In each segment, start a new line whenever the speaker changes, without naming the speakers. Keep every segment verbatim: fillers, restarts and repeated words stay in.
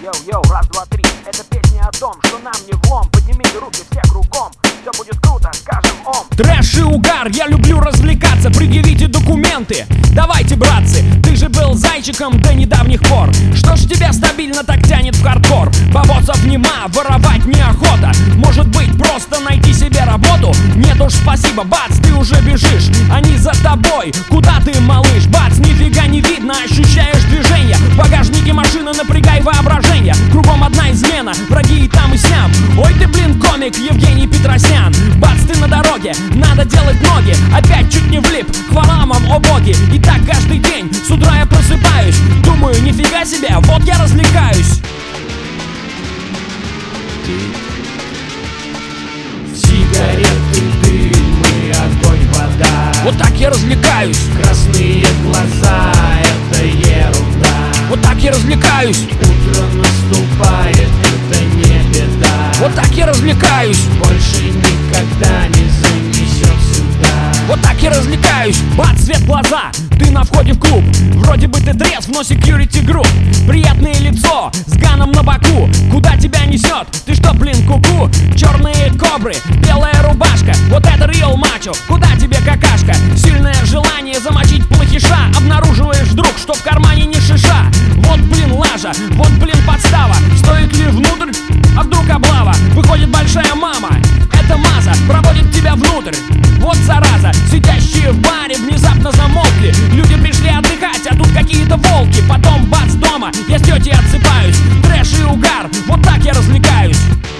Йоу-йоу, раз, два, три. Это песня о том, что нам не влом. Поднимите руки все кругом, все будет круто, скажем ом.
Трэш и угар, я люблю развлекаться. Предъявите документы, давайте, братцы. Ты же был зайчиком до недавних пор. Что ж тебя стабильно так тянет в хардкор? Бабосов нема, воровать неохота. Может быть, просто найти себе работу? Нет уж, спасибо, бац, ты уже бежишь. Они за тобой, куда ты, малыш? Бац, нифига не видно, ощущаешь движение. В багажнике машины напрягай воображение. Кругом одна измена, враги и там и сям. Ой ты, блин, комик Евгений Петросян. Бац, ты на дороге, надо делать ноги. Опять чуть не влип, хвала вам, о боги. И так каждый день, с утра я просыпаюсь. Думаю, нифига себе, вот я развлекаюсь.
Сигареты, дым и огонь, вода.
Вот так я развлекаюсь.
Красные глаза, это ерунда.
Вот так я развлекаюсь.
Утро наступает, это не беда.
Вот так я развлекаюсь.
Больше никогда не занесет сюда.
Вот так я развлекаюсь. Бац, свет в глаза, ты на входе в клуб. Вроде бы ты трезв, но security group. Приятное лицо, с ганом на боку. Куда тебя несет? Ты что, блин, куку? Черные кобры, белая рубашка. Вот это real мачо, куда тебе какашка? Сильное желание замочить плохиша. Обнаруживаешь вдруг, что в кармане не шиша. Вот, блин, лажа, вот, блин, подстава. Стоит ли внутрь? А вдруг облава? Выходит большая мама, это Маза, проводит тебя внутрь. Вот зараза, сидящие в баре внезапно замолкли. Люди пришли отдыхать, а тут какие-то волки. Потом бац, дома, я с тетей отсыпаюсь. Трэш и угар, вот так я развлекаюсь.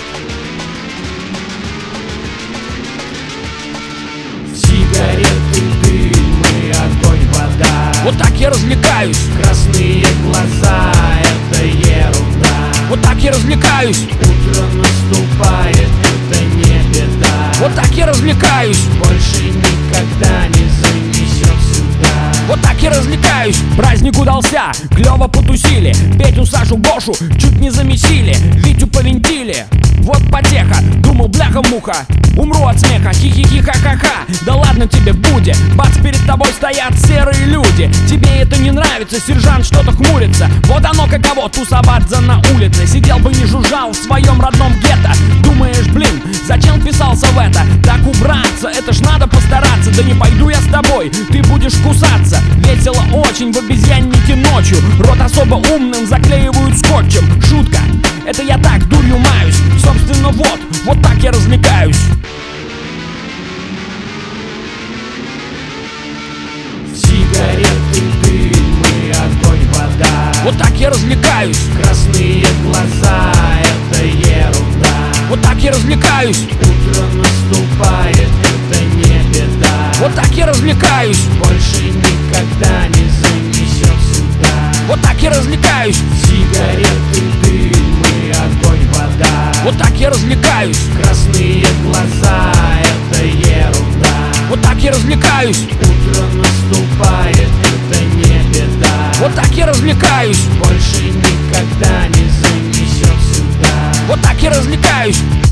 Сигареты, дым и огонь, вода.
Вот так я развлекаюсь.
Красные глаза, это ерунда.
Вот так я развлекаюсь.
Утро наступает, это не беда.
Вот так я развлекаюсь.
Больше никогда не занесет сюда.
Вот так я развлекаюсь. Праздник удался, клево потусили. Петю, Сашу, Гошу чуть не замесили. Витю повинтили, вот потеха. Думал, бляха-муха, умру от смеха. Хи-хи-хи-ха-ха-ха. Да ладно тебе, Буди. Бац, перед тобой стоят серые люди. Тебе это не нравится, сержант что-то хмурится. Вот оно каково тусоваться на улице. Сидел бы не жужжал в своем родном гетто. Думаешь, блин, зачем вписался в это? Так убраться, это ж надо постараться. Да не пойду я с тобой, ты будешь кусаться. Весело очень в обезьяннике ночью. Рот особо умным заклеивают скотчем. Шутка, это я так дурью маюсь. Собственно вот, вот так я развлекаюсь.
Сигареты, дым и огонь, вода.
Вот так я развлекаюсь.
Красные глаза, это ерунда.
Вот так я развлекаюсь.
Утро наступает, это не беда.
Вот так я развлекаюсь.
Больше никогда не занесет сюда.
Вот так я развлекаюсь.
Сигареты, дым и огонь, вода.
Вот так я развлекаюсь.
Красные глаза, это ерунда.
Вот так я развлекаюсь.
Утро наступает, это не беда.
Вот так я развлекаюсь.
Больше никогда не занесет сюда.
Вот так я развлекаюсь.